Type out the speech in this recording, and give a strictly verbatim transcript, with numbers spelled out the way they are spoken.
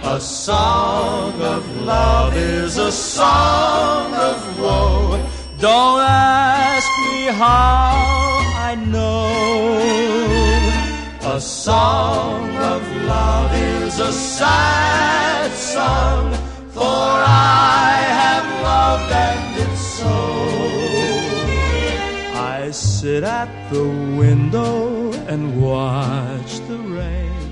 A song of love is a song of woe. Don't ask me how I know. A song of love is a sad song, for I have loved and it's so. I sit at the window and watch the rain